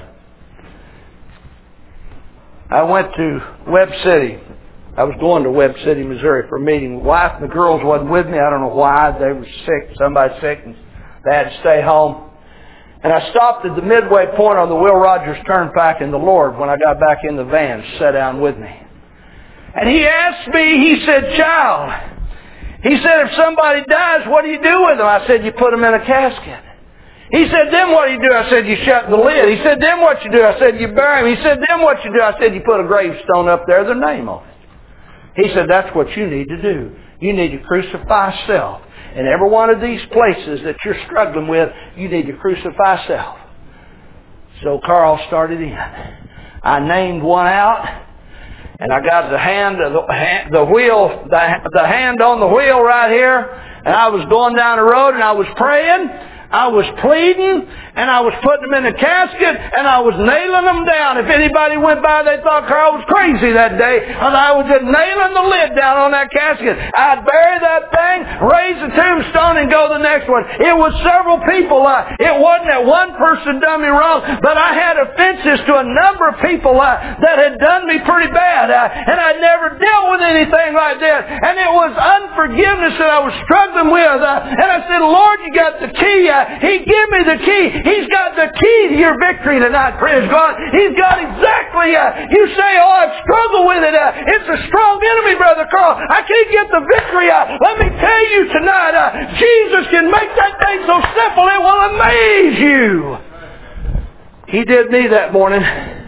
I went to Webb City. I was going to Webb City, Missouri for a meeting. My wife and the girls wasn't with me. I don't know why. They were sick. Somebody sick, and they had to stay home. And I stopped at the midway point on the Will Rogers Turnpike in the Lord when I got back in the van to sit down with me. And he asked me, he said, child, he said, if somebody dies, what do you do with them? I said, you put them in a casket. He said, then what do you do? I said, you shut the lid. He said, then what you do? I said, you bury them. He said, then what you do? I said, you put a gravestone up there, their name on it. He said, that's what you need to do. You need to crucify self. In every one of these places that you're struggling with, you need to crucify self. So Carl started in. I named one out, and I got the hand, the, the wheel, the, the hand on the wheel right here, and I was going down the road, and I was praying. I was pleading, and I was putting them in a casket, and I was nailing them down. If anybody went by, they thought Carl was crazy that day, and I was just nailing the lid down on that casket. I'd bury that thing, raise the tombstone, and go to the next one. It was several people. Uh, it wasn't that one person done me wrong, but I had offenses to a number of people uh, that had done me pretty bad, uh, and I never dealt with anything like that. And it was unforgiveness that I was struggling with. Uh, and I said, Lord, you got the key. Uh, He gave me the key. He's got the key to your victory tonight, praise God. He's got exactly, uh, you say, oh, I've struggled with it. Uh, it's a strong enemy, Brother Carl. I can't get the victory. Uh, let me tell you tonight, uh, Jesus can make that thing so simple it will amaze you. He did me that morning.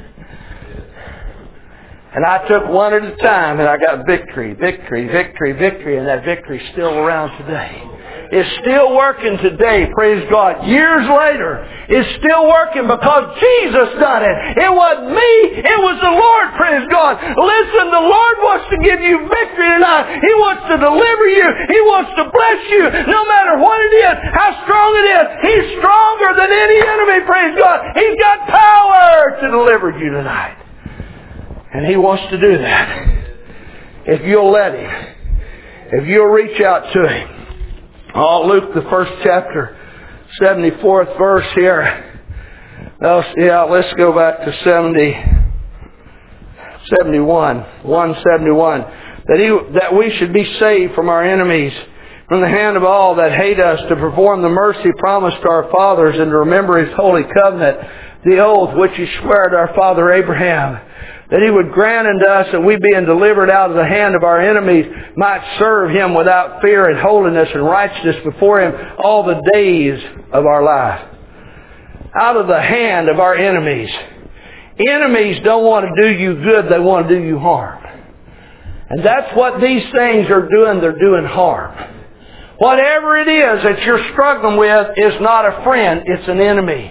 And I took one at a time, and I got victory, victory, victory, victory, and that victory's still around today. It's still working today, praise God. Years later, it's still working because Jesus done it. It wasn't me, it was the Lord, praise God. Listen, the Lord wants to give you victory tonight. He wants to deliver you. He wants to bless you, no matter what it is, how strong it is. He's stronger than any enemy, praise God. He's got power to deliver you tonight. And He wants to do that. If you'll let Him. If you'll reach out to Him. Oh, Luke, the first chapter, seventy-fourth verse here. Oh, yeah, let's go back to seventy, seventy-one, one seventy-one. That, he, that we should be saved from our enemies, from the hand of all that hate us, to perform the mercy promised to our fathers, and to remember His holy covenant, the oath which He swore to our father Abraham, that He would grant unto us that we, being delivered out of the hand of our enemies, might serve Him without fear and holiness and righteousness before Him all the days of our life. Out of the hand of our enemies. Enemies don't want to do you good, they want to do you harm. And that's what these things are doing, they're doing harm. Whatever it is that you're struggling with is not a friend, it's an enemy.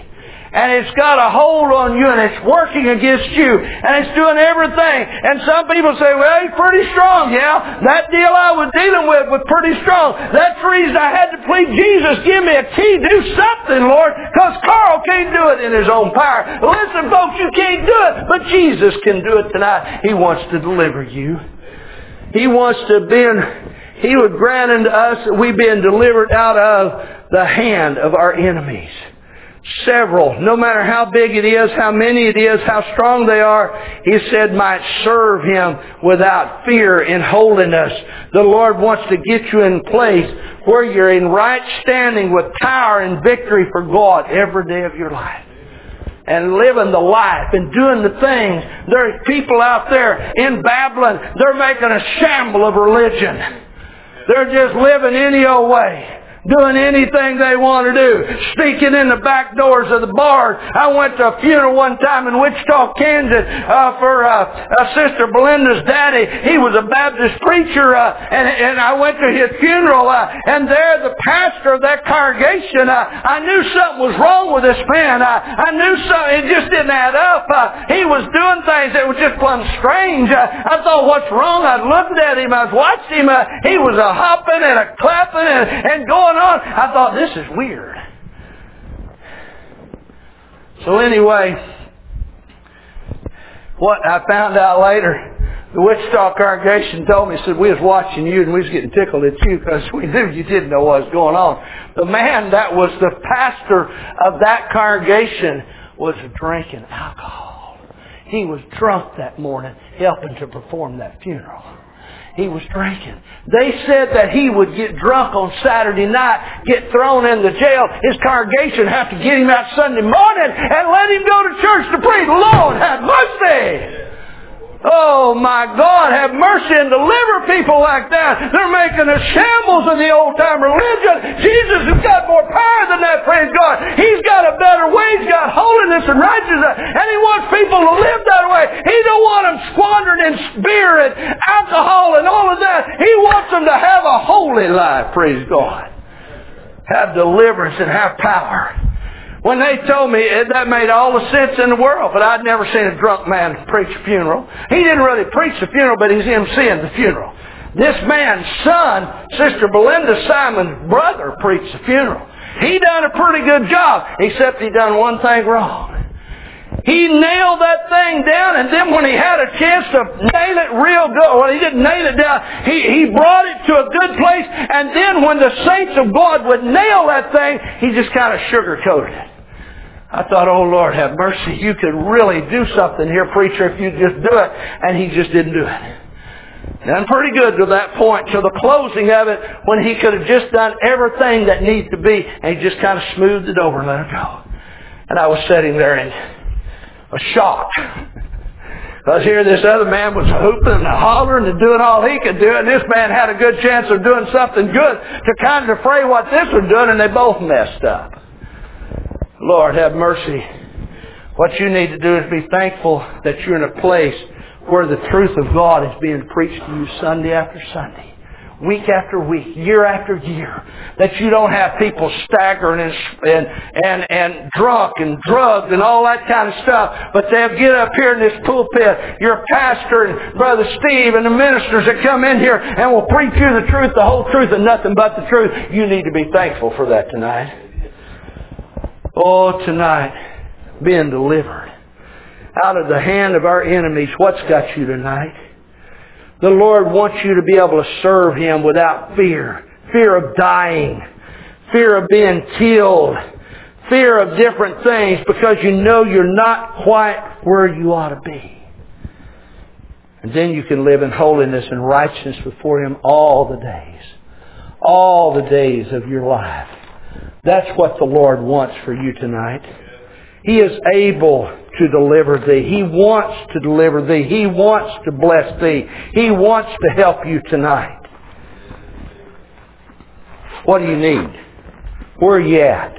and it's got a hold on you and it's working against you and it's doing everything. And some people say, well, he's pretty strong. Yeah, that deal I was dealing with was pretty strong. That's the reason I had to plead, Jesus, give me a key. Do something, Lord, because Carl can't do it in his own power. Listen, folks, you can't do it, but Jesus can do it tonight. He wants to deliver you. He wants to be in, He would grant unto us that we being delivered out of the hand of our enemies. Several, no matter how big it is, how many it is, how strong they are, He said might serve Him without fear in holiness. The Lord wants to get you in place where you're in right standing with power and victory for God every day of your life. And living the life and doing the things. There are people out there in Babylon, they're making a shamble of religion. They're just living any old way. Doing anything they want to do. Sneaking in the back doors of the bars. I went to a funeral one time in Wichita, Kansas uh, for uh, uh, Sister Belinda's daddy. He was a Baptist preacher uh, and, and I went to his funeral uh, and there the pastor of that congregation, uh, I knew something was wrong with this man. Uh, I knew something, it just didn't add up. Uh, he was doing things that were just plumb strange. Uh, I thought, what's wrong? I looked at him. I was watching him. Uh, he was a hopping and a clapping and, and going on. I thought, this is weird. So anyway, what I found out later, the Wichita congregation told me, said, we was watching you and we was getting tickled at you because we knew you didn't know what was going on. The man that was the pastor of that congregation was drinking alcohol. He was drunk that morning helping to perform that funeral. He was drinking. They said that he would get drunk on Saturday night, get thrown in the jail. His congregation have to get him out Sunday morning and let him go to church to preach. Lord, have mercy! Oh my God, have mercy and deliver people like that. They're making a shambles of the old-time religion. Jesus has got more power than that, praise God. He's got a better way. He's got holiness and righteousness. And He wants people to live that way. He don't want them squandering in beer and alcohol and all of that. He wants them to have a holy life, praise God. Have deliverance and have power. When they told me, that made all the sense in the world, but I'd never seen a drunk man preach a funeral. He didn't really preach the funeral, but he's emceeing the funeral. This man's son, Sister Belinda Simon's brother, preached the funeral. He done a pretty good job, except he done one thing wrong. He nailed that thing down, and then when he had a chance to nail it real good, well, he didn't nail it down, he, he brought it to a good place, and then when the saints of God would nail that thing, he just kind of sugarcoated it. I thought, oh Lord, have mercy. You could really do something here, preacher, if you just do it. And he just didn't do it. Done pretty good to that point, to the closing of it, when he could have just done everything that needs to be, and he just kind of smoothed it over and let it go. And I was sitting there in a shock. Because here this other man was hooping and hollering and doing all he could do, and this man had a good chance of doing something good to kind of defray what this was doing, and they both messed up. Lord, have mercy. What you need to do is be thankful that you're in a place where the truth of God is being preached to you Sunday after Sunday, week after week, year after year. That you don't have people staggering and and and, and drunk and drugged and all that kind of stuff, but they'll get up here in this pulpit, your pastor and Brother Steve and the ministers that come in here and will preach you the truth, the whole truth, and nothing but the truth. You need to be thankful for that tonight. Oh, tonight, being delivered out of the hand of our enemies. What's got you tonight? The Lord wants you to be able to serve Him without fear. Fear of dying. Fear of being killed. Fear of different things because you know you're not quite where you ought to be. And then you can live in holiness and righteousness before Him all the days. All the days of your life. That's what the Lord wants for you tonight. He is able to deliver thee. He wants to deliver thee. He wants to bless thee. He wants to help you tonight. What do you need? Where are you at?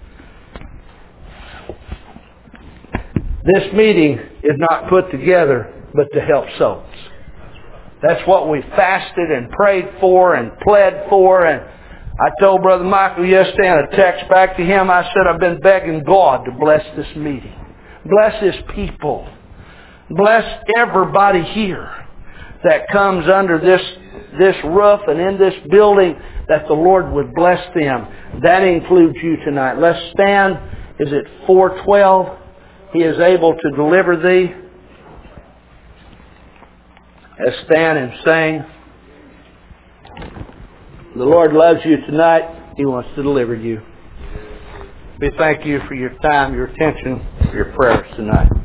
This meeting is not put together but to help souls. That's what we fasted and prayed for and pled for, and I told Brother Michael yesterday in a text back to him, I said, I've been begging God to bless this meeting. Bless His people. Bless everybody here that comes under this, this roof and in this building, that the Lord would bless them. That includes you tonight. Let's stand. Is it four twelve? He is able to deliver thee. Let's stand and sing. The Lord loves you tonight. He wants to deliver you. We thank you for your time, your attention, for your prayers tonight.